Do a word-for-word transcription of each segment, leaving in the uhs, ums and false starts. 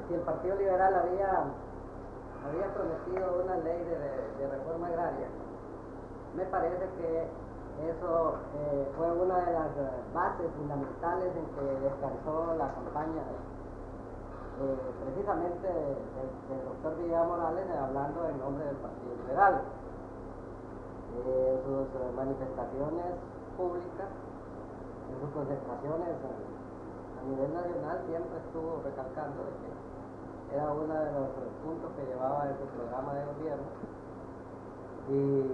si el Partido Liberal había, había prometido una ley de, de, de reforma agraria, me parece que eso eh, fue una de las bases fundamentales en que descansó la campaña eh, precisamente del doctor Villegas Morales, hablando en nombre del Partido Liberal. Eh, sus eh, manifestaciones públicas, en sus concentraciones a, a nivel nacional, siempre estuvo recalcando de que era uno de los puntos que llevaba en su programa de gobierno. Y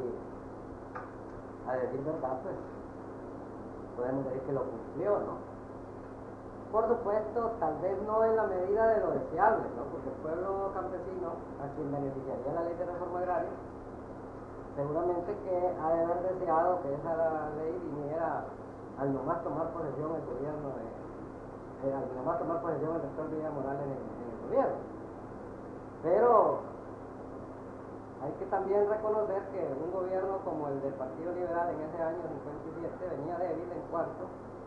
a decir verdad, pues podemos decir que lo cumplió, ¿no? Por supuesto, tal vez no en la medida de lo deseable, ¿no? Porque el pueblo campesino, a quien beneficiaría la ley de reforma agraria, seguramente que ha de haber deseado que esa ley viniera al nomás tomar posesión el gobierno de, eh, al nomás tomar posesión el doctor Villegas Morales en, en el gobierno. Pero hay que también reconocer que un gobierno como el del Partido Liberal en ese año cincuenta y siete venía débil en cuanto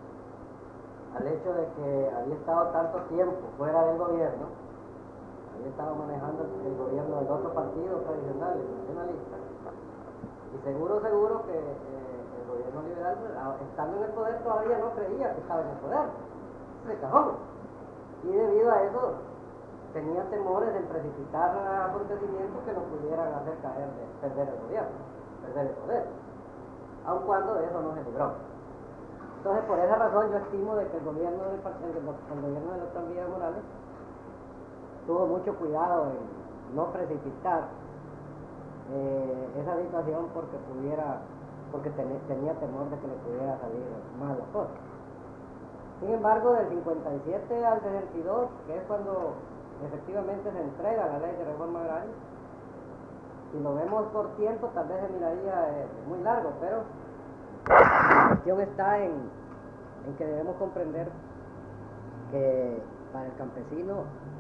al hecho de que había estado tanto tiempo fuera del gobierno, había estado manejando el gobierno del otro partido tradicional, el nacionalista, y seguro, seguro que eh, el gobierno liberal, estando en el poder, todavía no creía que estaba en el poder, se cajó, y debido a eso tenía temores en precipitar acontecimientos que nos pudieran hacer caer de perder el gobierno, perder el poder, aun cuando eso no se logró. Entonces, por esa razón yo estimo de que el gobierno del, el, el gobierno del doctor Villegas Morales tuvo mucho cuidado en no precipitar eh, esa situación porque pudiera, porque ten, tenía temor de que le pudiera salir mal la cosa. Sin embargo, del cincuenta y siete al sesenta y dos, que es cuando efectivamente se entrega la ley de reforma agraria, si lo vemos por tiempo tal vez se miraría eh, muy largo, pero la cuestión está en, en que debemos comprender que para el campesino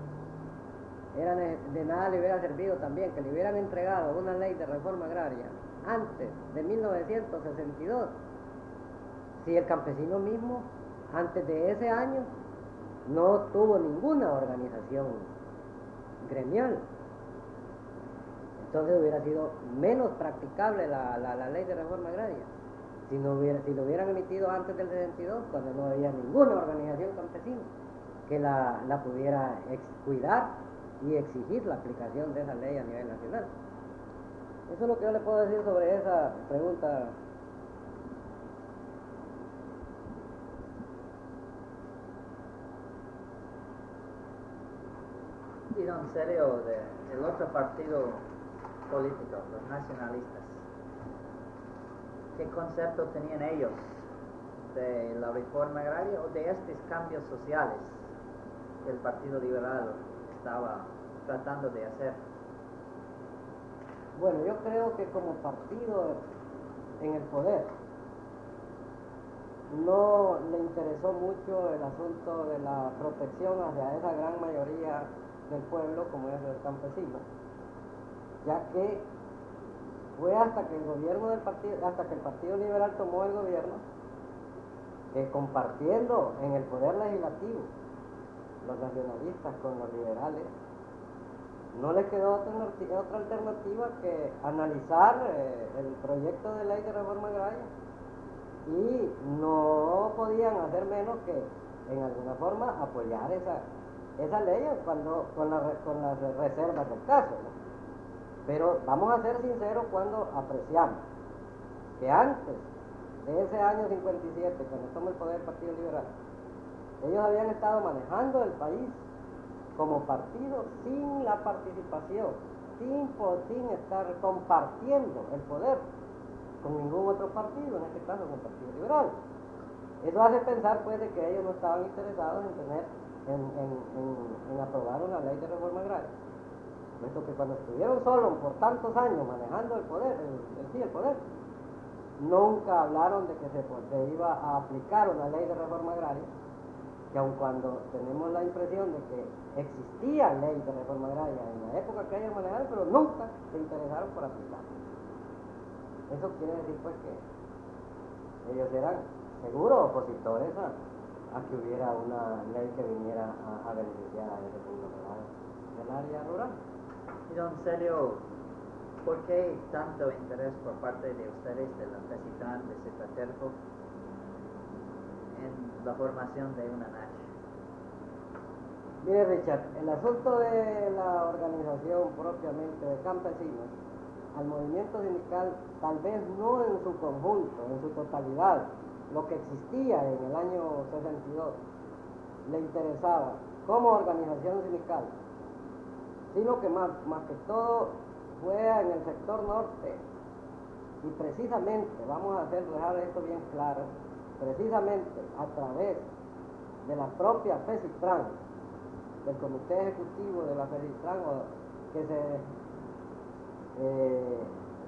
era de nada le hubiera servido también que le hubieran entregado una ley de reforma agraria antes de mil novecientos sesenta y dos, si el campesino mismo antes de ese año no tuvo ninguna organización gremial. Entonces hubiera sido menos practicable la, la, la ley de reforma agraria si, no hubiera, si lo hubieran emitido antes del sesenta y dos, cuando no había ninguna organización campesina que la, la pudiera ex, cuidar y exigir la aplicación de esa ley a nivel nacional. Eso es lo que yo le puedo decir sobre esa pregunta. Y don Celio, de, el otro partido político, los nacionalistas, ¿qué concepto tenían ellos de la reforma agraria o de estos cambios sociales que el Partido Liberal estaba tratando de hacer? Bueno, yo creo que como partido en el poder no le interesó mucho el asunto de la protección hacia esa gran mayoría del pueblo como es el campesino, ya que fue hasta que el gobierno del partido, hasta que el Partido Liberal tomó el gobierno, que compartiendo en el poder legislativo los nacionalistas con los liberales, no les quedó otra, otra alternativa que analizar eh, el proyecto de ley de reforma agraria, y no podían hacer menos que en alguna forma apoyar esa esa ley cuando, con, la, con las reservas del caso, ¿no? Pero vamos a ser sinceros cuando apreciamos que antes de ese año cincuenta y siete, cuando toma el poder el Partido Liberal, ellos habían estado manejando el país como partido sin la participación, sin, sin estar compartiendo el poder con ningún otro partido, en este caso con el Partido Liberal. Eso hace pensar pues de que ellos no estaban interesados en tener En, en, en, en aprobar una ley de reforma agraria. Puesto que cuando estuvieron solos por tantos años manejando el poder, el, el, sí, el poder, nunca hablaron de que se, pues, se iba a aplicar una ley de reforma agraria, que aun cuando tenemos la impresión de que existía ley de reforma agraria en la época que ellos manejaron, pero nunca se interesaron por aplicarla. Eso quiere decir pues que ellos eran seguros opositores a a que hubiera una ley que viniera a, a beneficiar a ese mundo del área rural. Y don Celio, ¿por qué tanto interés por parte de ustedes de la FECITRAN de Citraterco en la formación de una N A C? Mire, Richard, el asunto de la organización propiamente de campesinos al movimiento sindical, tal vez no en su conjunto, en su totalidad, lo que existía en el año sesenta y dos, le interesaba como organización sindical, sino que más, más que todo fue en el sector norte, y precisamente, vamos a hacer, dejar esto bien claro, precisamente a través de la propia FECITRAN, del Comité Ejecutivo de la FECITRAN, que se, eh,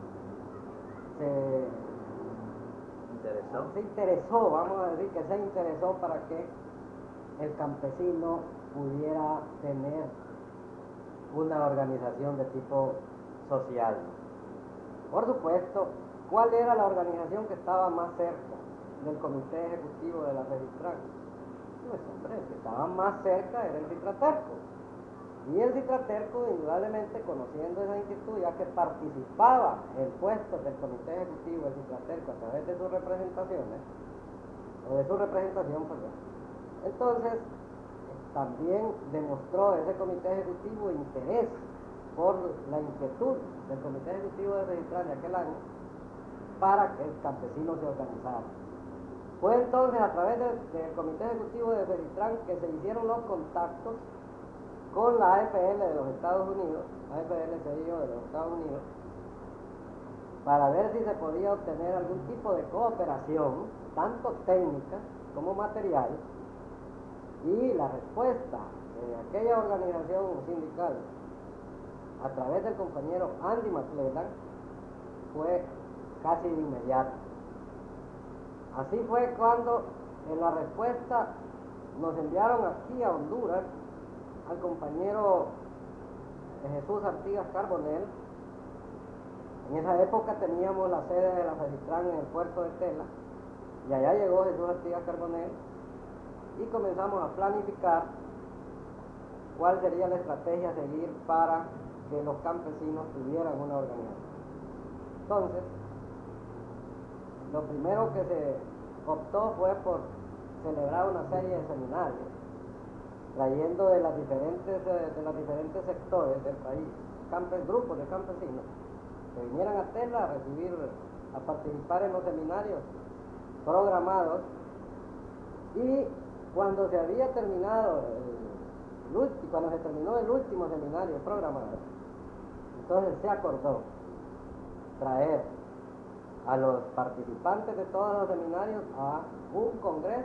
se, ¿Interesó? se interesó, vamos a decir que se interesó para que el campesino pudiera tener una organización de tipo social. Por supuesto, ¿cuál era la organización que estaba más cerca del Comité Ejecutivo de la FECITRAN? Pues hombre, el que estaba más cerca era el Citraterco. Y el Citraterco, indudablemente, conociendo esa inquietud, ya que participaba en puestos del Comité Ejecutivo del Citraterco a través de sus representaciones, o de su representación, perdón, entonces también demostró ese Comité Ejecutivo interés por la inquietud del Comité Ejecutivo de FECITRAN de aquel año para que el campesino se organizara. Fue entonces a través del, del Comité Ejecutivo de FECITRAN que se hicieron los contactos con la A F L de los Estados Unidos, A F L C I O de los Estados Unidos, para ver si se podía obtener algún tipo de cooperación, tanto técnica como material, y la respuesta de aquella organización sindical a través del compañero Andy McClellan fue casi inmediata. Así fue cuando en la respuesta nos enviaron aquí a Honduras al compañero Jesús Artigas Carbonell. En esa época teníamos la sede de la FECITRAN en el puerto de Tela, y allá llegó Jesús Artigas Carbonell y comenzamos a planificar cuál sería la estrategia a seguir para que los campesinos tuvieran una organización. Entonces, lo primero que se optó fue por celebrar una serie de seminarios, trayendo de las diferentes, de los diferentes sectores del país, campes, grupos de campesinos, que vinieran a Tela a recibir, a participar en los seminarios programados. Y cuando se había terminado el, el último, cuando se terminó el último seminario programado, entonces se acordó traer a los participantes de todos los seminarios a un congreso,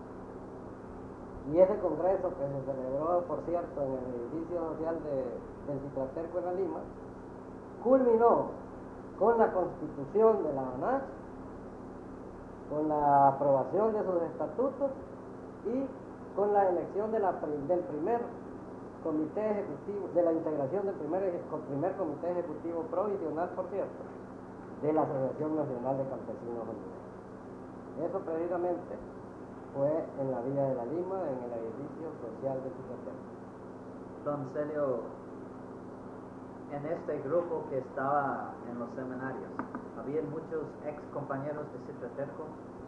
y ese congreso, que se celebró, por cierto, en el edificio social de, del Citraterco en la Lima, culminó con la constitución de la A N A C, con la aprobación de sus estatutos y con la elección de la, del primer comité ejecutivo, de la integración del primer, primer comité ejecutivo provisional, por cierto, de la Asociación Nacional de Campesinos Hondureños. Eso precisamente fue en la Villa de la Lima, en el edificio social de Citraterco. Don Celio, en este grupo que estaba en los seminarios, ¿había muchos ex compañeros de Citraterco?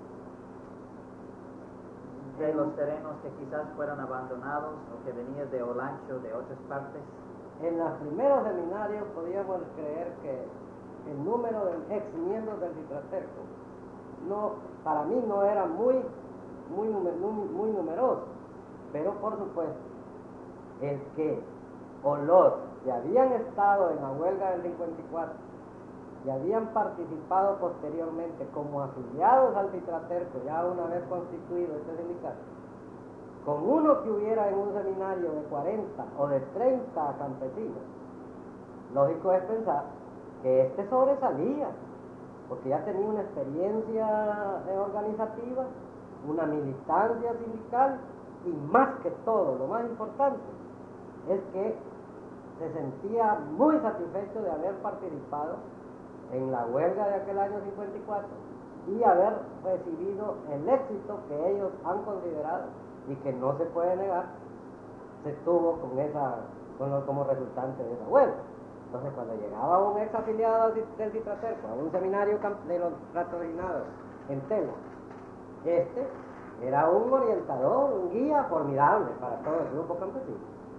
De los terrenos que quizás fueron abandonados o que venían de Olancho, de otras partes. En los primeros seminarios podíamos creer que el número de ex miembros del Citraterco no, para mí no era muy, muy, muy, muy numeroso, pero por supuesto, el que o los que habían estado en la huelga del cincuenta y cuatro y habían participado posteriormente como afiliados al Citraterco, ya una vez constituido este sindicato, con uno que hubiera en un seminario de cuarenta o de treinta campesinos, lógico es pensar que este sobresalía, porque ya tenía una experiencia organizativa, una militancia sindical, y más que todo, lo más importante, es que se sentía muy satisfecho de haber participado en la huelga de aquel año cincuenta y cuatro y haber recibido el éxito que ellos han considerado y que no se puede negar, se tuvo con esa, con lo, como resultante de esa huelga. Entonces, cuando llegaba un ex afiliado del Citraterco a un seminario de los patrocinados en Tela, este era un orientador, un guía formidable para todo el grupo campesino.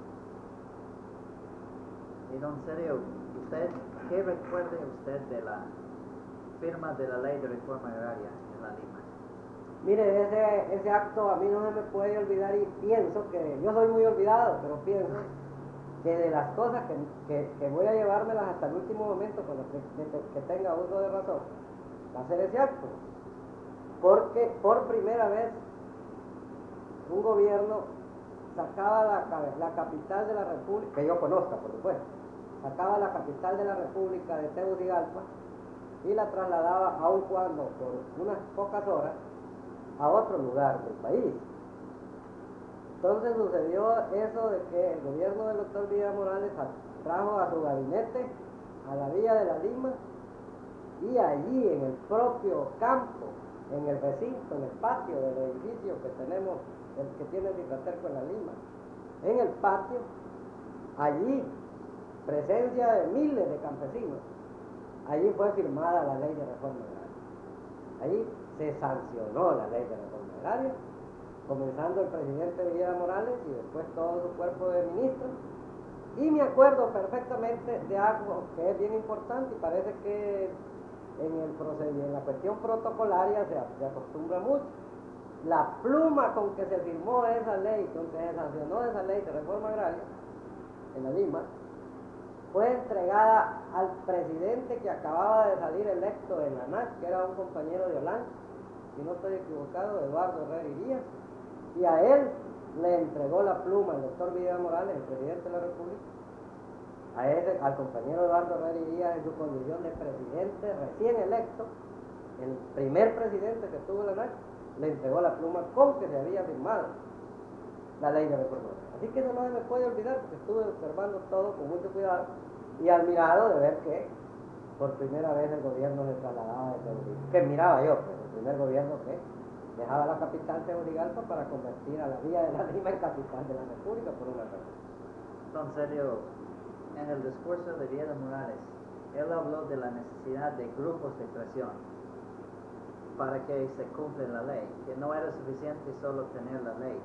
Y don Sergio, ¿usted qué recuerde usted de la firma de la ley de reforma agraria en la Lima? Mire, ese, ese acto a mí no se me puede olvidar y pienso que, yo soy muy olvidado, pero pienso que de las cosas que, que, que voy a llevármelas hasta el último momento con lo que, que, que tenga uso de razón, va a ser ese acto. Porque por primera vez un gobierno sacaba la, la capital de la República, que yo conozca por supuesto, sacaba la capital de la República de Tegucigalpa y la trasladaba aun cuando por unas pocas horas a otro lugar del país. Entonces sucedió eso de que el gobierno del doctor Villa Morales trajo a su gabinete a la villa de la Lima y allí en el propio campo, en el recinto, en el patio del edificio que tenemos, el que tiene el Citraterco en la Lima, en el patio, allí, presencia de miles de campesinos, allí fue firmada la ley de reforma agraria. Allí se sancionó la ley de reforma agraria, comenzando el presidente Villa Morales y después todo su cuerpo de ministros. Y me acuerdo perfectamente de algo que es bien importante y parece que en el procedimiento, en la cuestión protocolaria se, se acostumbra mucho. La pluma con que se firmó esa ley, con que se sancionó esa ley de reforma agraria en la Lima, fue entregada al presidente que acababa de salir electo en la N A C, que era un compañero de Holanda, si no estoy equivocado, Eduardo Herrera y Díaz, y a él le entregó la pluma el doctor Villa Morales, el presidente de la República, a ese, al compañero Eduardo Herrera y Díaz en su condición de presidente recién electo, el primer presidente que tuvo la N A C, le entregó la pluma con que se había firmado la ley de reforma agraria. Así que eso no se me puede olvidar, porque estuve observando todo con mucho cuidado y admirado de ver que por primera vez el gobierno se trasladaba de Tegucigalpa, que miraba yo, pues, el primer gobierno que dejaba la capital Tegucigalpa para convertir a la villa de la Lima en capital de la República por una razón. Don Sergio, en el discurso de Villa Morales, él habló de la necesidad de grupos de presión para que se cumpla la ley, que no era suficiente solo tener la ley.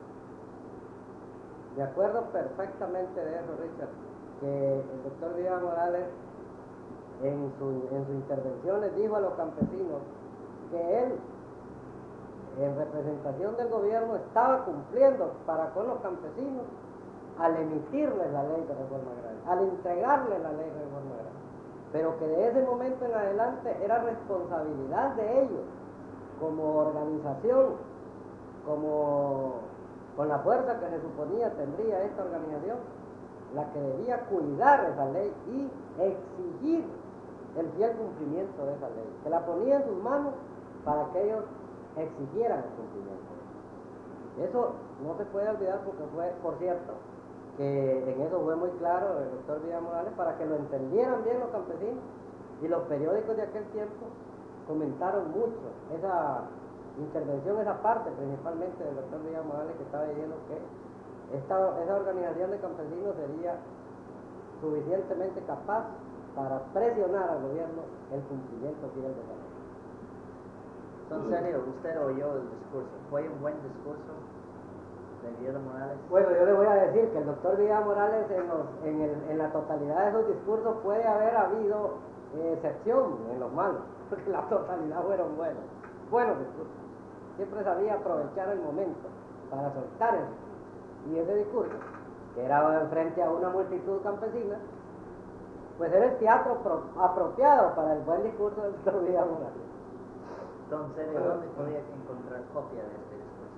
Me acuerdo perfectamente de eso, Richard, que el doctor Villa Morales en su, en su intervención les dijo a los campesinos que él, en representación del gobierno, estaba cumpliendo para con los campesinos al emitirles la ley de reforma agraria, al entregarles la ley de reforma agraria, pero que de ese momento en adelante era responsabilidad de ellos, como organización, como con la fuerza que se suponía tendría esta organización, la que debía cuidar esa ley y exigir el fiel cumplimiento de esa ley, que la ponía en sus manos para que ellos exigieran el cumplimiento. Eso no se puede olvidar porque fue, por cierto, que en eso fue muy claro el doctor Villa Morales para que lo entendieran bien los campesinos, y los periódicos de aquel tiempo comentaron mucho esa intervención, esa parte principalmente del doctor Villa Morales, que estaba diciendo que esta, esa organización de campesinos sería suficientemente capaz para presionar al gobierno el cumplimiento fiel de la ley. Don Sergio, usted oyó el discurso, ¿fue un buen discurso de Villa Morales? Bueno, yo le voy a decir que el doctor Villa Morales en, los, en, el, en la totalidad de sus discursos puede haber habido eh, excepción en los malos, porque la totalidad fueron buenos, buenos discursos. Siempre sabía aprovechar el momento para soltar el discurso. Y ese discurso, que era frente a una multitud campesina, pues era el teatro pro, apropiado para el buen discurso del doctor Villa Morales. Don Sergio, ¿dónde podía encontrar copia de este discurso?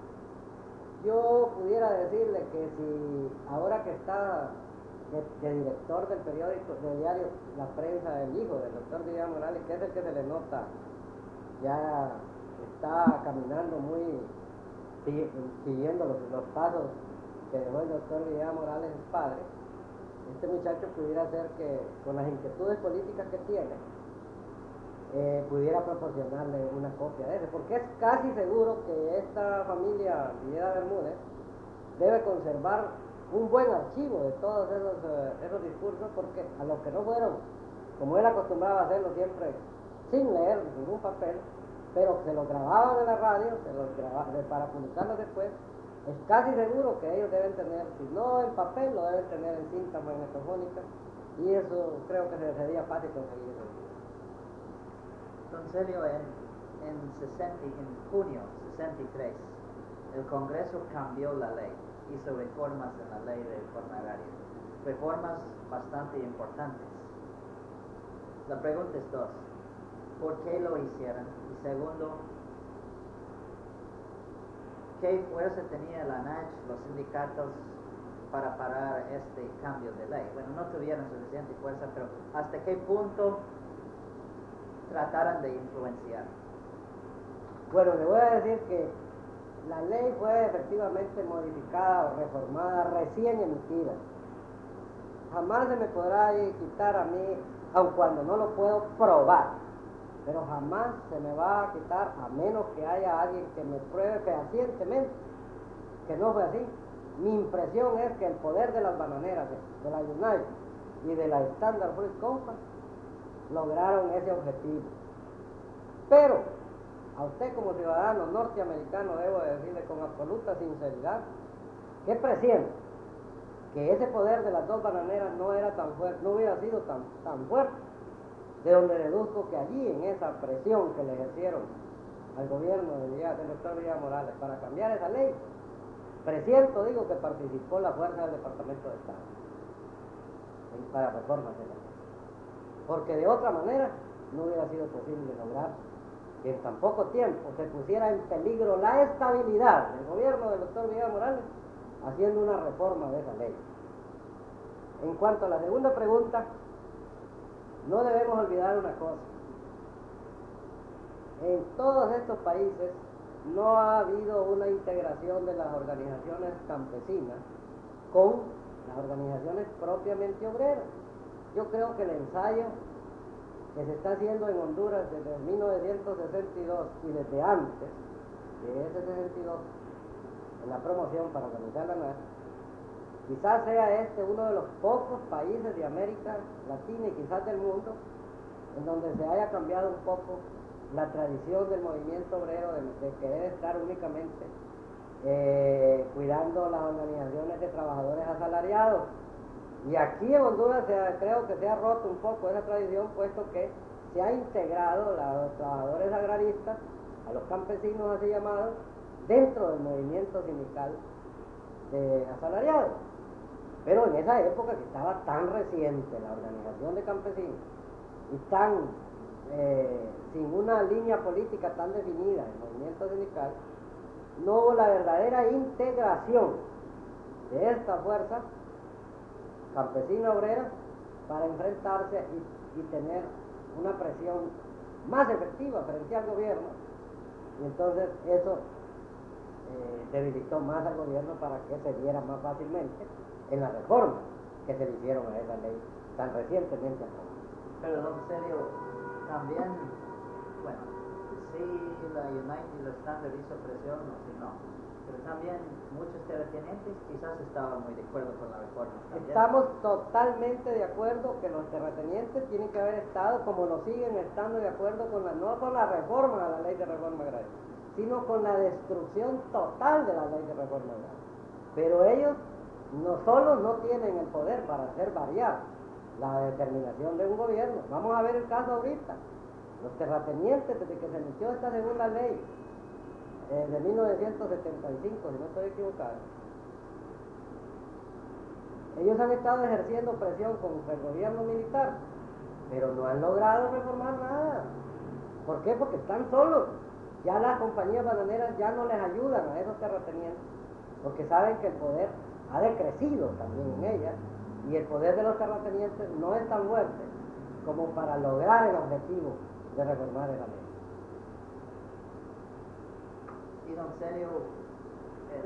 Yo pudiera decirle que si ahora que está de, de director del periódico, del diario La Prensa, el hijo del doctor Villa Morales, que es el que se le nota, ya está caminando muy, siguiendo los, los pasos que dejó el doctor Villa Morales, el padre. Este muchacho pudiera ser que, con las inquietudes políticas que tiene, eh, pudiera proporcionarle una copia de ese, porque es casi seguro que esta familia Villeda Bermúdez debe conservar un buen archivo de todos esos, uh, esos discursos, porque a los que no fueron, como él acostumbraba a hacerlo siempre, sin leer ningún papel, pero se los grababan en la radio, se los grababan para publicarlos después, es casi seguro que ellos deben tener, si no en papel, lo deben tener en cinta magnetofónica, y eso creo que sería fácil conseguir eso. Don Celio, en, en, sesenta, en junio sesenta y tres, el Congreso cambió la ley, hizo reformas en la ley de reforma agraria, reformas bastante importantes. La pregunta es dos, ¿por qué lo hicieron? Y segundo, ¿qué fuerza tenía la N A C, los sindicatos, para parar este cambio de ley? Bueno, no tuvieron suficiente fuerza, pero ¿hasta qué punto trataron de influenciar? Bueno, le voy a decir que la ley fue efectivamente modificada o reformada, recién emitida. Jamás se me podrá quitar a mí, aun cuando no lo puedo probar, pero jamás se me va a quitar a menos que haya alguien que me pruebe fehacientemente que no fue así. Mi impresión es que el poder de las bananeras, de, de la United y de la Standard Fruit Company lograron ese objetivo. Pero a usted como ciudadano norteamericano debo decirle con absoluta sinceridad que presiento que ese poder de las dos bananeras no era tan fuerte, no hubiera sido tan, tan fuerte, de donde deduzco que allí en esa presión que le ejercieron al gobierno del, del doctor Villa Morales para cambiar esa ley, presiento, digo, que participó la fuerza del Departamento de Estado para reformas de la ley, porque de otra manera no hubiera sido posible lograr que en tan poco tiempo se pusiera en peligro la estabilidad del gobierno del doctor Villa Morales haciendo una reforma de esa ley. En cuanto a la segunda pregunta, no debemos olvidar una cosa. En todos estos países no ha habido una integración de las organizaciones campesinas con las organizaciones propiamente obreras. Yo creo que el ensayo que se está haciendo en Honduras desde mil novecientos sesenta y dos y desde antes de ese sesenta y dos, en la promoción para organizar la N A C, quizás sea este uno de los pocos países de América Latina y quizás del mundo en donde se haya cambiado un poco la tradición del movimiento obrero de, de querer estar únicamente eh, cuidando las organizaciones de trabajadores asalariados. Y aquí en Honduras se ha, creo que se ha roto un poco esa tradición, puesto que se ha integrado a los trabajadores agraristas, a los campesinos así llamados, dentro del movimiento sindical de asalariados. Pero en esa época que estaba tan reciente la organización de campesinos y tan eh, sin una línea política tan definida el movimiento sindical, no hubo la verdadera integración de esta fuerza campesina obrera para enfrentarse y, y tener una presión más efectiva frente al gobierno, y entonces eso eh, debilitó más al gobierno para que se diera más fácilmente en las reformas que se le hicieron a esa ley tan recientemente aprobada. Pero don Celio, también, bueno, sí la United y la Standard hizo presión, o si no, pero también muchos terratenientes quizás estaban muy de acuerdo con la reforma. También. Estamos totalmente de acuerdo que los terratenientes tienen que haber estado, como lo siguen estando, de acuerdo con la, no con la reforma a la ley de reforma agraria, sino con la destrucción total de la ley de reforma agraria. Pero ellos no solo no tienen el poder para hacer variar la determinación de un gobierno. Vamos a ver el caso ahorita. Los terratenientes, desde que se inició esta segunda ley, Eh, de mil novecientos setenta y cinco, si no estoy equivocado, ellos han estado ejerciendo presión contra el gobierno militar, pero no han logrado reformar nada. ¿Por qué? Porque están solos. Ya las compañías bananeras ya no les ayudan a esos terratenientes, porque saben que el poder ha decrecido también en ellas, y el poder de los terratenientes no es tan fuerte como para lograr el objetivo de reformar esa ley. Y don Celio, el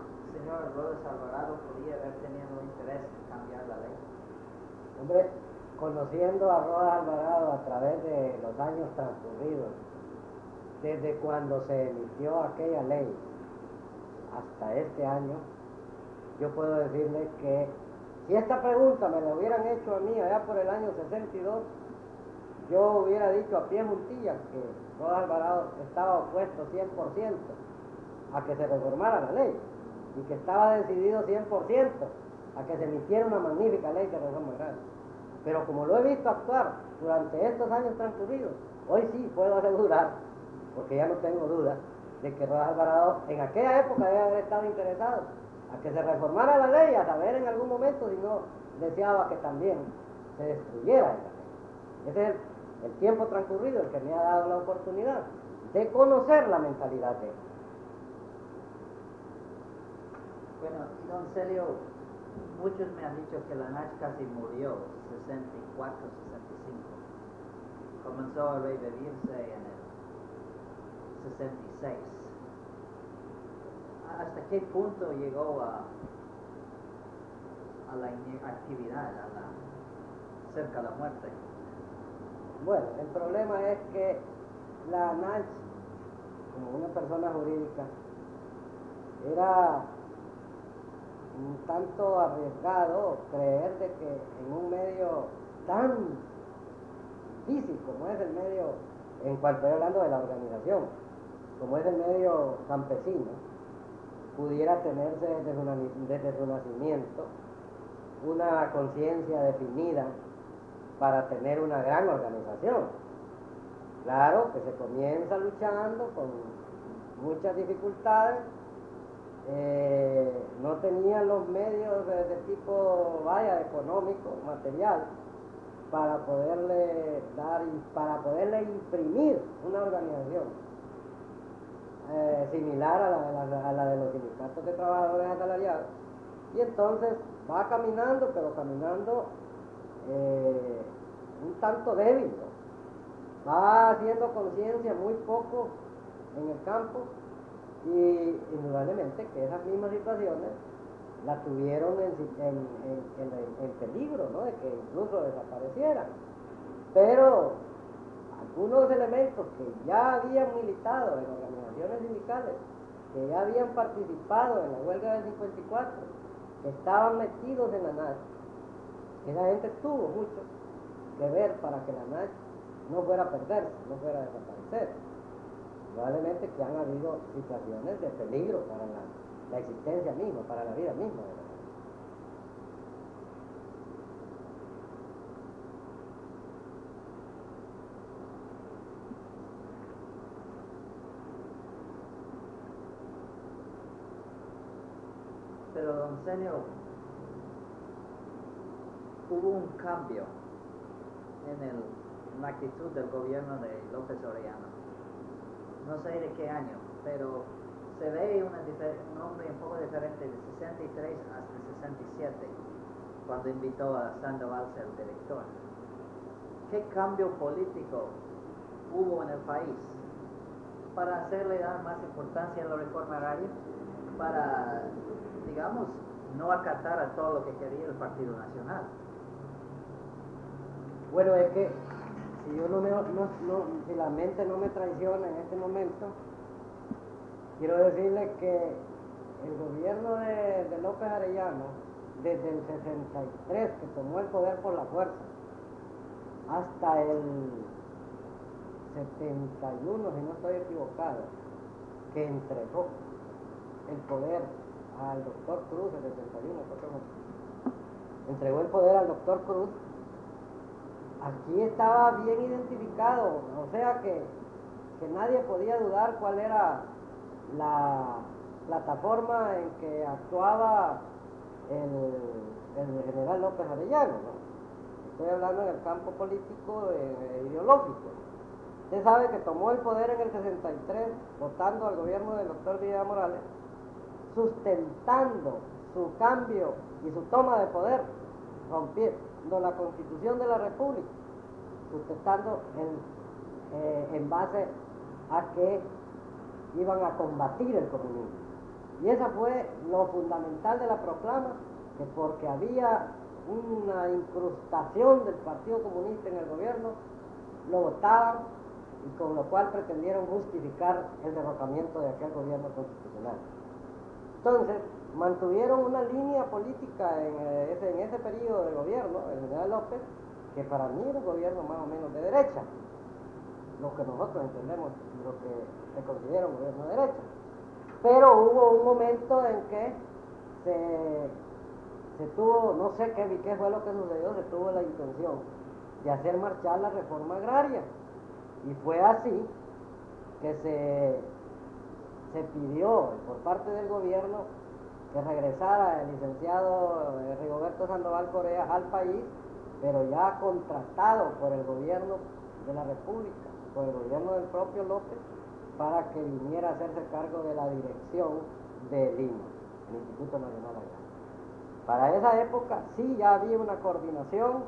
señor Rodas Alvarado podría haber tenido interés en cambiar la ley. Hombre, conociendo a Rodas Alvarado a través de los años transcurridos, desde cuando se emitió aquella ley hasta este año, yo puedo decirle que si esta pregunta me la hubieran hecho a mí allá por el año sesenta y dos, yo hubiera dicho a pie juntillas que Rodas Alvarado estaba opuesto cien por ciento a que se reformara la ley y que estaba decidido cien por ciento a que se emitiera una magnífica ley de reforma agraria. Pero como lo he visto actuar durante estos años transcurridos, hoy sí puedo asegurar, porque ya no tengo duda, de que Rodas Alvarado en aquella época debe haber estado interesado a que se reformara la ley, a saber en algún momento si no deseaba que también se destruyera esa ley. Ese es el, el tiempo transcurrido el que me ha dado la oportunidad de conocer la mentalidad de él. Bueno, don Celio, muchos me han dicho que la N A C casi murió, sesenta y cuatro, sesenta y cinco. Comenzó a revivirse en el sesenta y seis. ¿Hasta qué punto llegó a, a la inactividad, a la, cerca de la muerte? Bueno, el problema es que la N A C, como una persona jurídica, era un tanto arriesgado creer de que en un medio tan difícil como es el medio, en cuanto estoy hablando de la organización, como es el medio campesino, pudiera tenerse desde su, desde su nacimiento una conciencia definida para tener una gran organización. Claro que se comienza luchando con muchas dificultades, eh, no tenían los medios de, de tipo, vaya, económico, material, para poderle dar, para poderle imprimir una organización eh, similar a la, a, la, a la de los sindicatos de trabajadores asalariados. Y entonces va caminando, pero caminando eh, un tanto débil, ¿no? Va haciendo conciencia muy poco en el campo, y indudablemente que esas mismas situaciones la tuvieron en, en, en, en, en peligro, ¿no? De que incluso desaparecieran. Pero algunos elementos que ya habían militado en organizaciones sindicales, que ya habían participado en la huelga del cincuenta y cuatro, que estaban metidos en la N A C, esa gente tuvo mucho que ver para que la N A C no fuera a perderse, no fuera a desaparecer. Probablemente que han habido situaciones de peligro para la, la existencia misma, para la vida misma de la N A C. Pero, don Celio, hubo un cambio en, el, en la actitud del gobierno de López Orellana. No sé de qué año, pero se ve una un hombre un poco diferente de sesenta y tres hasta sesenta y siete, cuando invitó a Sandoval a ser director. ¿Qué cambio político hubo en el país para hacerle dar más importancia a la reforma agraria, para, digamos, no acatar a todo lo que quería el Partido Nacional? Bueno, es que si yo no me, no, no, si la mente no me traiciona en este momento, quiero decirle que el gobierno de, de López Arellano, desde el sesenta y tres, que tomó el poder por la fuerza, hasta el setenta y uno, si no estoy equivocado, que entregó el poder al doctor Cruz, el setenta y uno, entregó el poder al doctor Cruz. Aquí estaba bien identificado, o sea que, que nadie podía dudar cuál era la plataforma en que actuaba el, el general López Arellano, ¿no? Estoy hablando en el campo político e, e ideológico. Usted sabe que tomó el poder en el sesenta y tres, votando al gobierno del doctor Villa Morales, sustentando su cambio y su toma de poder, rompiendo la Constitución de la República, sustentando en, eh, en base a que iban a combatir el comunismo. Y esa fue lo fundamental de la proclama, que porque había una incrustación del Partido Comunista en el gobierno, lo votaban y con lo cual pretendieron justificar el derrocamiento de aquel gobierno constitucional. Entonces, mantuvieron una línea política en ese, en ese periodo de gobierno, el general López, que para mí era un gobierno más o menos de derecha, lo que nosotros entendemos, lo que se considera un gobierno de derecha. Pero hubo un momento en que se, se tuvo, no sé qué, qué fue lo que sucedió, se tuvo la intención de hacer marchar la reforma agraria. Y fue así que se, se pidió por parte del gobierno que regresara el licenciado Rigoberto Sandoval Correa al país, pero ya contratado por el gobierno de la República, por el gobierno del propio López, para que viniera a hacerse cargo de la dirección del I N A, el Instituto Nacional Agrario. Para esa época sí ya había una coordinación,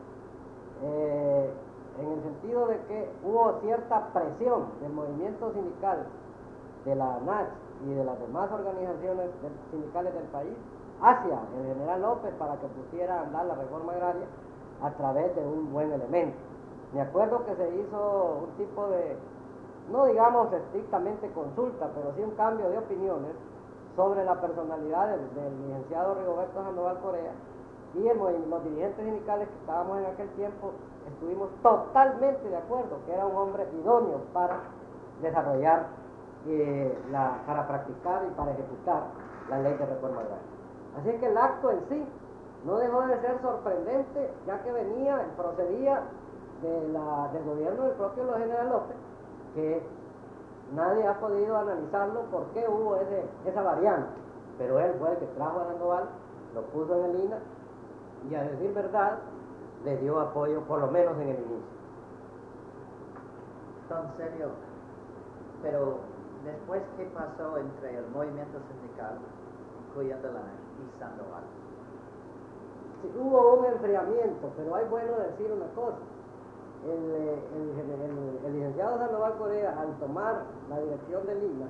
eh, en el sentido de que hubo cierta presión del movimiento sindical, de la A N A Ch y de las demás organizaciones sindicales del país hacia el general López para que pusiera a andar la reforma agraria a través de un buen elemento. Me acuerdo que se hizo un tipo de, no digamos estrictamente consulta, pero sí un cambio de opiniones sobre la personalidad del, del licenciado Rigoberto Sandoval Correa, y el, los dirigentes sindicales que estábamos en aquel tiempo estuvimos totalmente de acuerdo que era un hombre idóneo para desarrollar, eh, la, para practicar y para ejecutar la ley de reforma agraria. Así que el acto en sí no dejó de ser sorprendente, ya que venía, procedía de la, del gobierno del propio general López, que nadie ha podido analizarlo por qué hubo ese, esa variante, pero él fue el que trajo a Sandoval, lo puso en el I N A, y a decir verdad, le dio apoyo, por lo menos en el inicio. En serio, pero después, ¿qué pasó entre el movimiento sindical, incluyendo la A N A Ch, y Sandoval? Sí, hubo un enfriamiento, pero hay bueno decir una cosa. El, el, el, el, el licenciado Sandoval Correa, al tomar la dirección del I N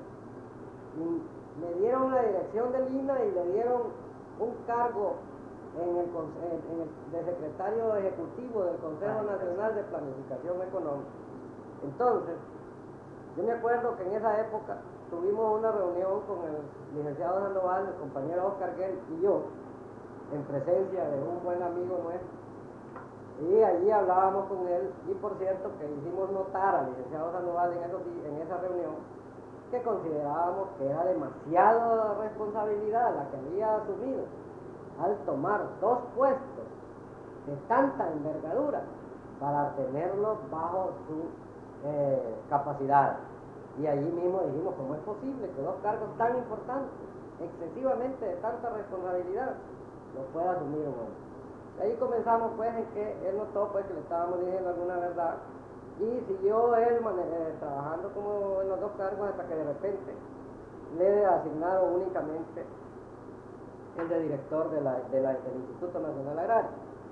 A, le dieron la dirección del I N A y le dieron un cargo en el, en el de secretario ejecutivo del Consejo Nacional de Planificación Económica. Entonces, yo me acuerdo que en esa época tuvimos una reunión con el licenciado Sandoval, el compañero Oscar Gell y yo, en presencia de un buen amigo nuestro, y allí hablábamos con él, y por cierto que hicimos notar al licenciado Sandoval en, esos, en esa reunión que considerábamos que era demasiada responsabilidad la que había asumido al tomar dos puestos de tanta envergadura para tenerlos bajo su eh, capacidad. Y allí mismo dijimos, ¿cómo es posible que dos cargos tan importantes, excesivamente de tanta responsabilidad, los pueda asumir un hombre? De ahí comenzamos pues en que él notó pues que le estábamos diciendo alguna verdad, y siguió él eh, trabajando como en los dos cargos hasta que de repente le asignaron únicamente el de director de la, de la, del Instituto Nacional Agrario.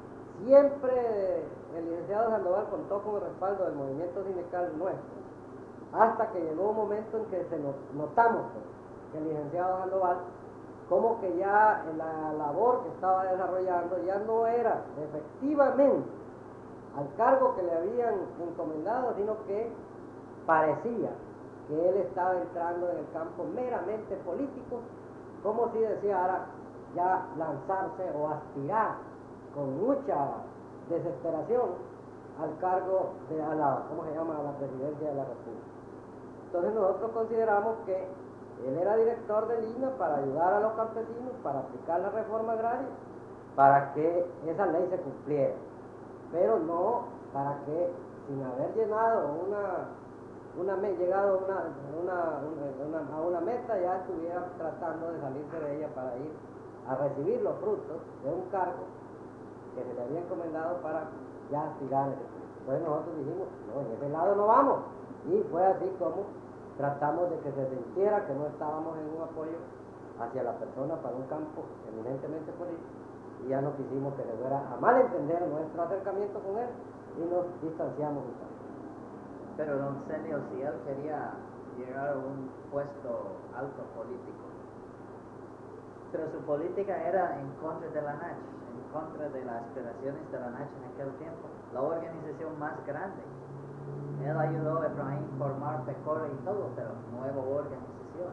Siempre el licenciado Sandoval contó con el respaldo del movimiento sindical nuestro, hasta que llegó un momento en que se nos, notamos pues, que el licenciado Sandoval, como que ya la labor que estaba desarrollando ya no era efectivamente al cargo que le habían encomendado, sino que parecía que él estaba entrando en el campo meramente político, como si deseara ya lanzarse o aspirar con mucha desesperación al cargo de a la, ¿cómo se llama?, a la presidencia de la República. Entonces nosotros consideramos que él era director del I N A para ayudar a los campesinos, para aplicar la reforma agraria, para que esa ley se cumpliera, pero no para que, sin haber llenado una, una llegado una, una, una, una, a una meta, ya estuviera tratando de salirse de ella para ir a recibir los frutos de un cargo que se le había encomendado para ya aspirar ese fruto. Entonces nosotros dijimos, no, en ese lado no vamos, y fue así como tratamos de que se sintiera que no estábamos en un apoyo hacia la persona para un campo eminentemente político, y ya no quisimos que le fuera a mal entender nuestro acercamiento con él, y nos distanciamos un poco. Pero don Celio, si él quería llegar a un puesto alto político, pero su política era en contra de la A N A Ch, en contra de las aspiraciones de la N A C en aquel tiempo, la organización más grande. Él ayudó a Efraín a formar Pecora y todo, pero nueva organización.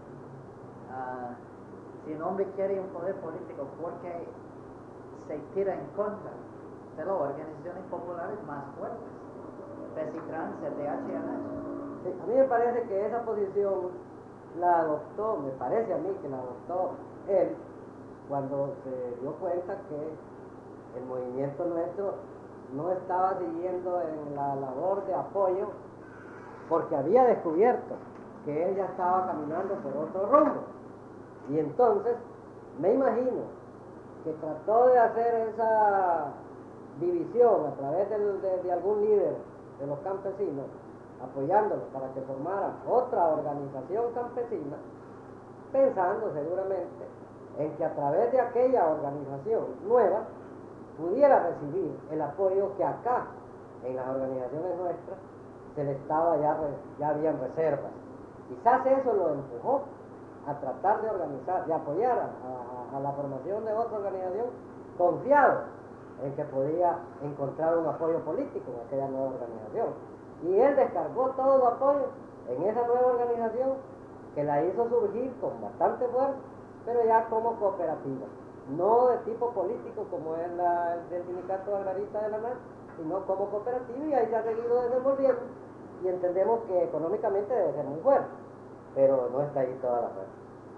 Uh, si un hombre quiere un poder político, ¿por qué se tira en contra de las organizaciones populares más fuertes? Pesitrán, C T H y N A C. Sí, a mí me parece que esa posición la adoptó, me parece a mí que la adoptó él cuando se dio cuenta que el movimiento nuestro no estaba siguiendo en la labor de apoyo, porque había descubierto que él ya estaba caminando por otro rumbo. Y entonces me imagino que trató de hacer esa división a través del, de, de algún líder de los campesinos, apoyándolos para que formaran otra organización campesina, pensando seguramente en que a través de aquella organización nueva pudiera recibir el apoyo que acá, en las organizaciones nuestras, se le estaba ya, ya habían reservas. Quizás eso lo empujó a tratar de organizar, de apoyar a, a, a la formación de otra organización, confiado en que podía encontrar un apoyo político en aquella nueva organización. Y él descargó todo su apoyo en esa nueva organización, que la hizo surgir con bastante fuerza, pero ya como cooperativa, no de tipo político como es la, el del sindicato agrarista de la N A C, sino como cooperativa, y ahí se ha seguido desenvolviendo, y entendemos que económicamente debe ser muy fuerte, pero no está ahí toda la fuerza.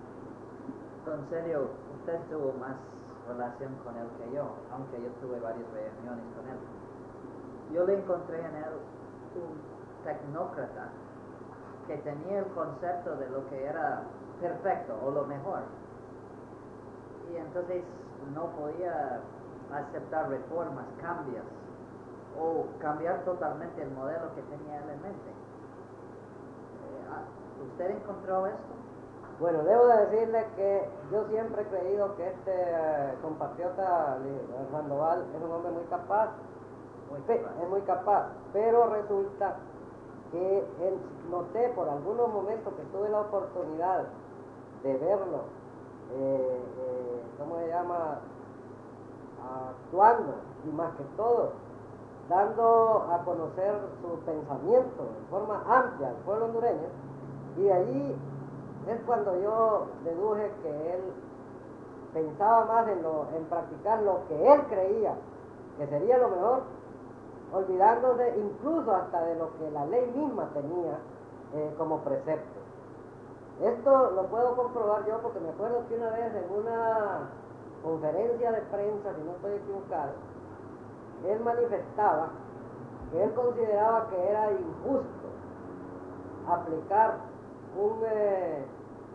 En serio, usted tuvo más relación con él que yo, aunque yo tuve varias reuniones con él. Yo le encontré en él un tecnócrata que tenía el concepto de lo que era perfecto o lo mejor, y entonces no podía aceptar reformas, cambios o cambiar totalmente el modelo que tenía él en mente. Eh, ¿Usted encontró esto? Bueno, debo de decirle que yo siempre he creído que este eh, compatriota Sandoval es un hombre muy capaz, Muy Pe- capaz. es muy capaz, pero resulta que él, noté por algunos momentos que tuve la oportunidad de verlo, eh, eh, ¿cómo se llama? Actuando, y más que todo, dando a conocer su pensamiento de forma amplia al pueblo hondureño, y de allí es cuando yo deduje que él pensaba más en, lo, en practicar lo que él creía que sería lo mejor, olvidándose incluso hasta de lo que la ley misma tenía eh, como precepto. Esto lo puedo comprobar yo porque me acuerdo que una vez en una conferencia de prensa, si no estoy equivocado, él manifestaba que él consideraba que era injusto aplicar un, eh,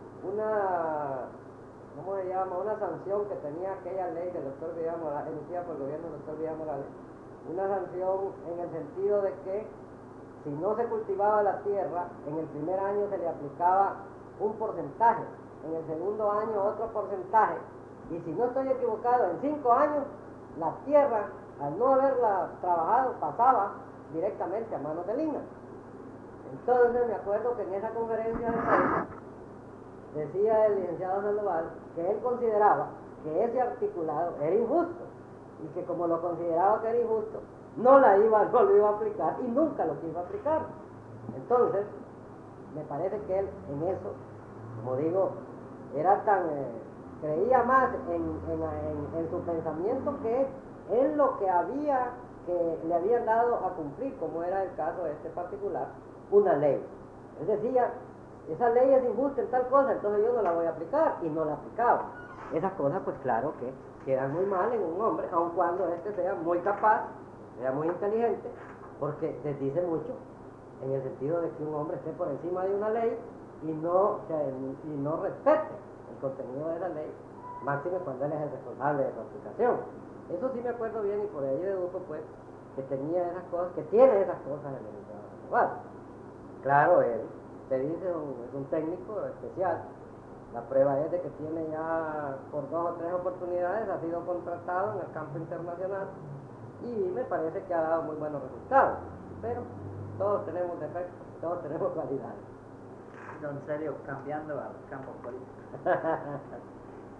una, ¿cómo se llama? Una sanción que tenía aquella ley del doctor Vidal Morales, emitida por el gobierno del doctor Vidal Morales, una sanción en el sentido de que si no se cultivaba la tierra, en el primer año se le aplicaba un porcentaje, en el segundo año otro porcentaje, y si no estoy equivocado, en cinco años la tierra, al no haberla trabajado, pasaba directamente a manos del I N A. Entonces me acuerdo que en esa conferencia de prensa decía el licenciado Sandoval que él consideraba que ese articulado era injusto, y que como lo consideraba que era injusto, no la iba, no lo iba a aplicar, y nunca lo quiso aplicar. Entonces, me parece que él en eso, como digo, era tan, eh, creía más en, en, en, en su pensamiento que en lo que había, que le habían dado a cumplir, como era el caso de este particular, una ley. Él decía, esa ley es injusta en tal cosa, entonces yo no la voy a aplicar, y no la aplicaba. Esas cosas, pues claro que quedan muy mal en un hombre, aun cuando éste sea muy capaz, sea muy inteligente, porque les dice mucho en el sentido de que un hombre esté por encima de una ley y no, o sea, y no respete el contenido de la ley, máximo cuando él es el responsable de su aplicación. Eso sí me acuerdo bien, y por ahí dedujo pues que tenía esas cosas, que tiene esas cosas en el licenciado Sandoval. Claro, él te dice, un, es un técnico especial. La prueba es de que tiene ya por dos o tres oportunidades, ha sido contratado en el campo internacional, y me parece que ha dado muy buenos resultados, pero todos tenemos defectos, todos tenemos cualidades. No, en serio, cambiando al campo político.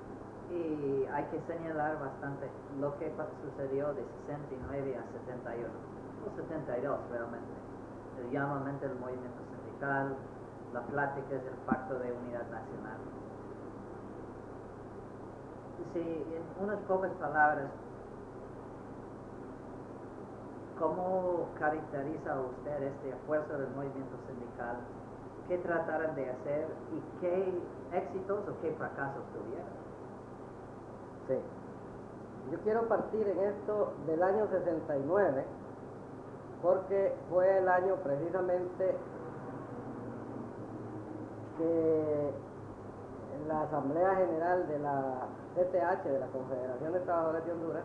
Y hay que señalar bastante lo que pa- sucedió de sesenta y nueve a setenta y uno, o setenta y dos realmente. El llamamiento del movimiento sindical, las pláticas del Pacto de Unidad Nacional. Si en unas pocas palabras, ¿cómo caracteriza usted este esfuerzo del movimiento sindical? ¿Qué trataron de hacer y qué éxitos o qué fracasos tuvieron? Sí. Yo quiero partir en esto del año sesenta y nueve, porque fue el año precisamente que la Asamblea General de la C T H, de la Confederación de Trabajadores de Honduras,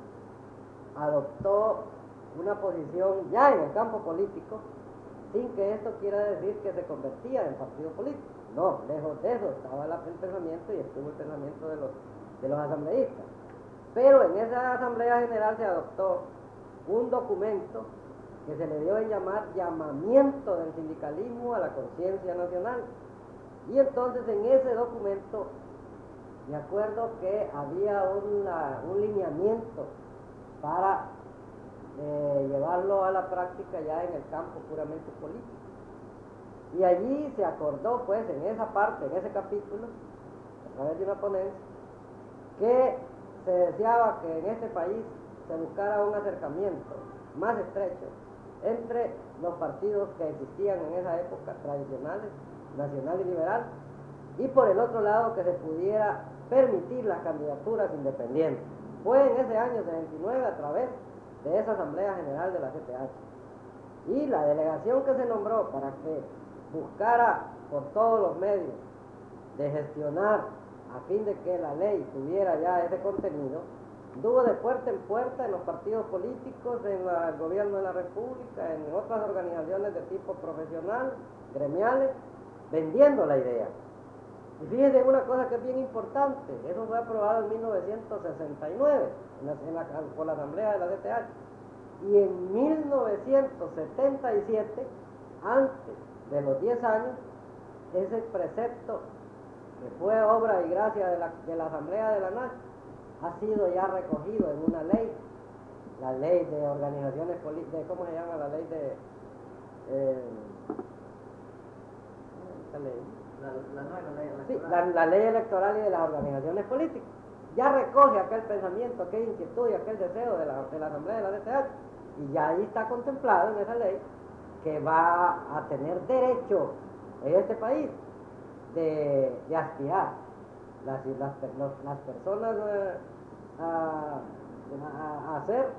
adoptó una posición ya en el campo político, sin que esto quiera decir que se convertía en partido político. No, lejos de eso estaba el pensamiento y estuvo el pensamiento de los, de los asambleístas. Pero en esa Asamblea General se adoptó un documento que se le dio en llamar llamamiento del sindicalismo a la conciencia nacional. Y entonces en ese documento, me acuerdo que había una, un lineamiento para eh, llevarlo a la práctica ya en el campo puramente político. Y allí se acordó, pues, en esa parte, en ese capítulo, a través de una ponencia, que se deseaba que en este país se buscara un acercamiento más estrecho entre los partidos que existían en esa época, tradicionales, nacional y liberal, y por el otro lado que se pudiera permitir las candidaturas independientes. Fue en ese año sesenta y nueve a través de esa Asamblea General de la C T H. Y la delegación que se nombró para que buscara por todos los medios de gestionar a fin de que la ley tuviera ya ese contenido, anduvo de puerta en puerta en los partidos políticos, en la, el gobierno de la República, en otras organizaciones de tipo profesional, gremiales, vendiendo la idea. Y fíjense una cosa que es bien importante, eso fue aprobado en mil novecientos sesenta y nueve en la, en la, por la Asamblea de la C T H, y en mil novecientos setenta y siete, antes de los diez años, ese precepto, que fue obra y gracia de la, de la Asamblea de la N A C, ha sido ya recogido en una ley, la ley de organizaciones políticas, ¿cómo se llama la ley de...? Eh, esta ley? La, la nueva ley electoral. Sí, la, la ley electoral y de las organizaciones políticas. Ya recoge aquel pensamiento, aquella inquietud y aquel deseo de la, de la Asamblea de la C T H, y ya ahí está contemplado en esa ley que va a tener derecho en este país de, de aspirar las, las, los, las personas eh, a, a, a ser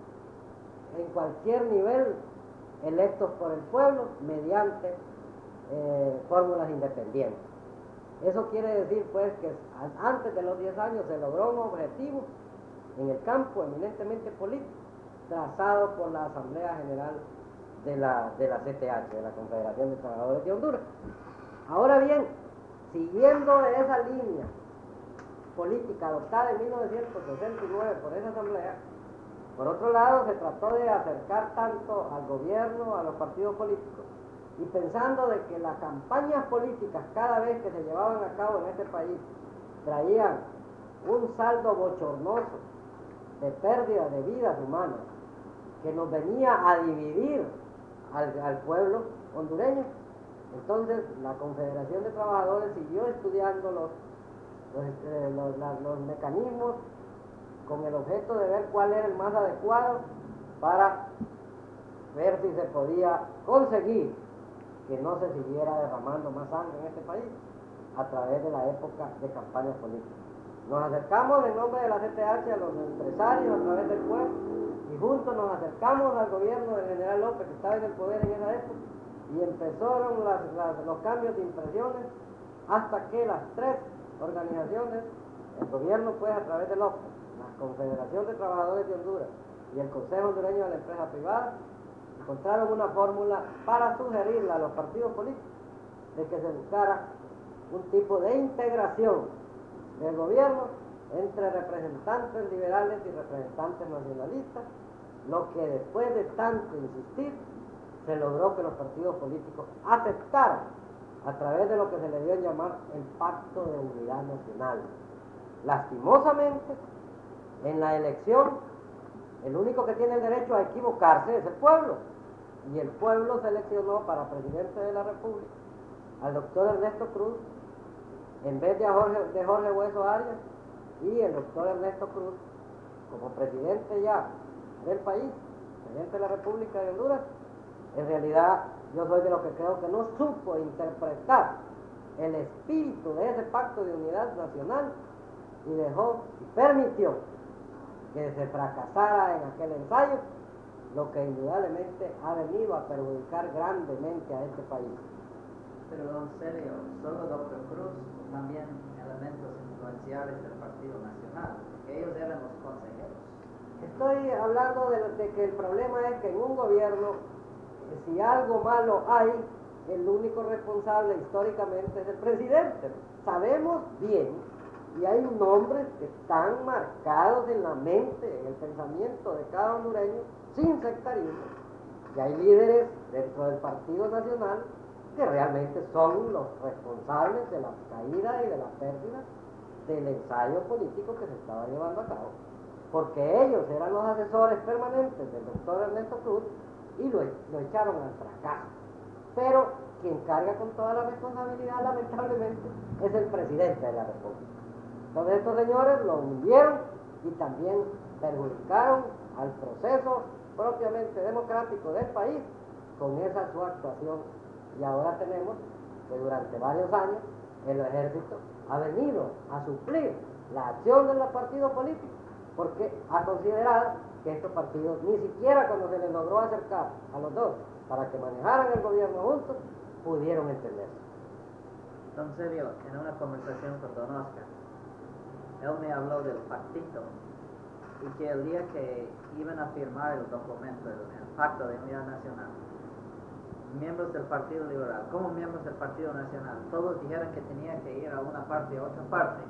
en cualquier nivel electos por el pueblo mediante eh, fórmulas independientes. Eso quiere decir pues que antes de los diez años se logró un objetivo en el campo eminentemente político trazado por la Asamblea General de la, de la C T H, de la Confederación de Trabajadores de Honduras. Ahora bien, siguiendo esa línea política adoptada en mil novecientos sesenta y nueve por esa Asamblea, por otro lado se trató de acercar tanto al gobierno, a los partidos políticos, y pensando de que las campañas políticas cada vez que se llevaban a cabo en este país traían un saldo bochornoso de pérdida de vidas humanas que nos venía a dividir al, al pueblo hondureño, entonces la Confederación de Trabajadores siguió estudiando los, los, eh, los, la, los mecanismos con el objeto de ver cuál era el más adecuado para ver si se podía conseguir que no se siguiera derramando más sangre en este país a través de la época de campañas políticas. Nos acercamos en nombre de la C T H a los empresarios a través del pueblo y juntos nos acercamos al gobierno del general López, que estaba en el poder en esa época, y empezaron las, las, los cambios de impresiones hasta que las tres organizaciones, el gobierno pues a través de López, la Confederación de Trabajadores de Honduras y el Consejo Hondureño de la Empresa Privada, encontraron una fórmula para sugerirle a los partidos políticos de que se buscara un tipo de integración del gobierno entre representantes liberales y representantes nacionalistas, lo que después de tanto insistir se logró que los partidos políticos aceptaran a través de lo que se le dio a llamar el Pacto de Unidad Nacional. lastimosamente, en la elección, el único que tiene el derecho a equivocarse es el pueblo. Y el pueblo seleccionó para presidente de la República al doctor Ernesto Cruz en vez de, a Jorge, de Jorge Hueso Arias, y el doctor Ernesto Cruz como presidente ya del país, presidente de la República de Honduras. En realidad yo soy de los que creo que no supo interpretar el espíritu de ese pacto de unidad nacional y dejó y permitió que se fracasara en aquel ensayo, lo que indudablemente ha venido a perjudicar grandemente a este país. Pero don Celio, ¿solo doctor Cruz o también elementos influenciales del Partido Nacional? Porque ellos eran los consejeros. Estoy hablando de, de que el problema es que en un gobierno, si algo malo hay, el único responsable históricamente es el presidente. Sabemos bien, y hay nombres que están marcados en la mente, en el pensamiento de cada hondureño, sin sectarismo, y hay líderes dentro del Partido Nacional que realmente son los responsables de la caída y de la pérdida del ensayo político que se estaba llevando a cabo, porque ellos eran los asesores permanentes del doctor Ernesto Cruz y lo, lo echaron al fracaso. Pero quien carga con toda la responsabilidad, lamentablemente, es el presidente de la República. Entonces estos señores lo hundieron y también perjudicaron al proceso propiamente democrático del país con esa su actuación. Y ahora tenemos que durante varios años el ejército ha venido a suplir la acción de los partidos políticos, porque ha considerado que estos partidos, ni siquiera cuando se les logró acercar a los dos para que manejaran el gobierno juntos, pudieron entenderse. Don Celio, en una conversación con don Oscar, él me habló del pactito y que el día que iban a firmar el documento, el, el Pacto de Unidad Nacional, miembros del Partido Liberal, como miembros del Partido Nacional, todos dijeron que tenían que ir a una parte y a otra parte,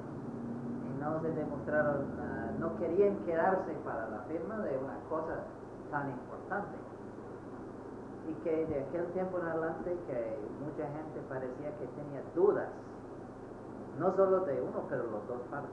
y no se demostraron, uh, no querían quedarse para la firma de una cosa tan importante, y que de aquel tiempo en adelante que mucha gente parecía que tenía dudas, no solo de uno, pero los dos partes.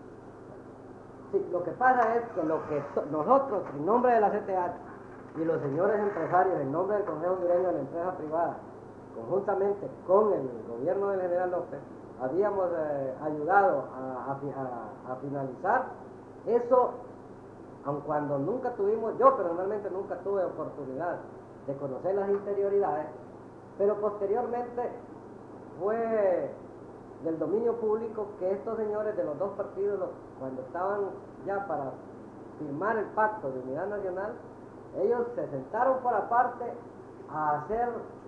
Sí, lo que pasa es que lo que nosotros, en nombre de la C T H, y los señores empresarios, en nombre del Consejo Hondureño de la Empresa Privada, conjuntamente con el gobierno del general López, habíamos eh, ayudado a, a, a, a finalizar eso, aun cuando nunca tuvimos, yo personalmente nunca tuve oportunidad de conocer las interioridades, pero posteriormente fue del dominio público que estos señores de los dos partidos, cuando estaban ya para firmar el Pacto de Unidad Nacional, ellos se sentaron por aparte a hacer,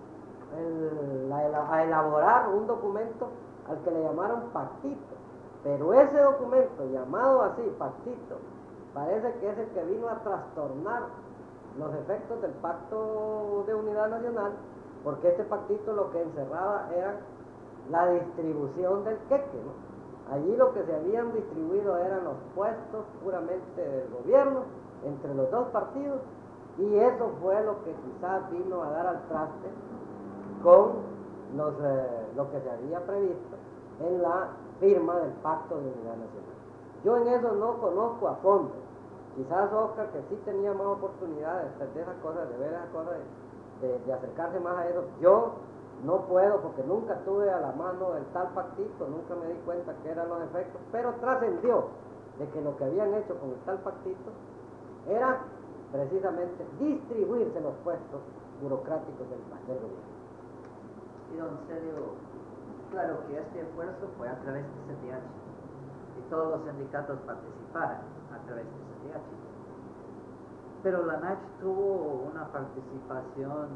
el, la, a elaborar un documento al que le llamaron pactito, pero ese documento llamado así, pactito, parece que es el que vino a trastornar los efectos del Pacto de Unidad Nacional, porque este pactito lo que encerraba era la distribución del queque, ¿no? Allí lo que se habían distribuido eran los puestos puramente del gobierno entre los dos partidos, y eso fue lo que quizás vino a dar al traste con los, eh, lo que se había previsto en la firma del Pacto de Unidad Nacional. Yo en eso no conozco a fondo. Quizás Oscar, que sí tenía más oportunidades de esas cosas, de ver esas cosas, de, de acercarse más a eso. Yo no puedo porque nunca tuve a la mano el tal pactito, nunca me di cuenta que eran los efectos, pero trascendió de que lo que habían hecho con el tal pactito era precisamente distribuirse los puestos burocráticos del, del gobierno. Y don Celio, claro que este esfuerzo fue a través de C T H y todos los sindicatos participaron a través de C T H, pero la N A C tuvo una participación,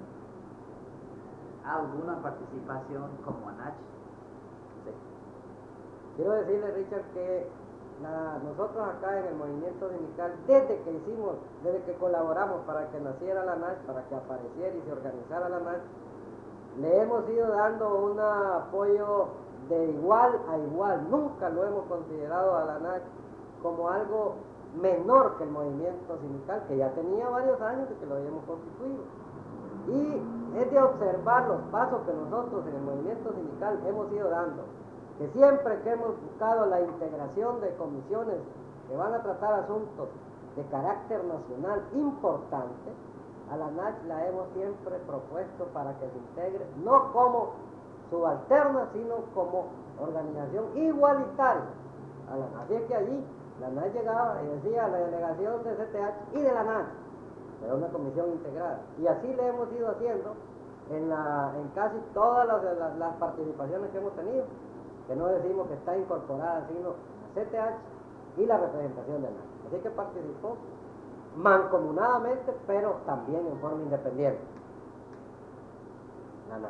alguna participación como N A C. Sí. Quiero decirle, Richard, que La, nosotros acá en el movimiento sindical, desde que hicimos, desde que colaboramos para que naciera la N A C, para que apareciera y se organizara la N A C, le hemos ido dando un apoyo de igual a igual. Nunca lo hemos considerado a la N A C como algo menor que el movimiento sindical, que ya tenía varios años de que lo habíamos constituido. Y es de observar los pasos que nosotros en el movimiento sindical hemos ido dando que siempre que hemos buscado la integración de comisiones que van a tratar asuntos de carácter nacional importante, a la N A C la hemos siempre propuesto para que se integre, no como subalterna, sino como organización igualitaria a la N A C. Así es que allí la N A C llegaba y decía la delegación de C T H y de la N A C, era una comisión integrada. Y así le hemos ido haciendo en, la, en casi todas las, las, las participaciones que hemos tenido, que no decimos que está incorporada, sino la C T H y la representación de N A C. Así que participó mancomunadamente, pero también en forma independiente, la N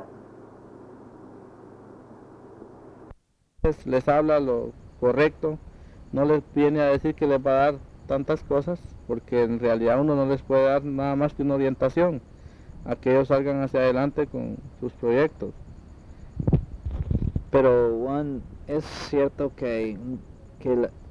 A C. Les habla lo correcto, no les viene a decir que les va a dar tantas cosas, porque en realidad uno no les puede dar nada más que una orientación a que ellos salgan hacia adelante con sus proyectos. Pero Juan, es cierto que, que la,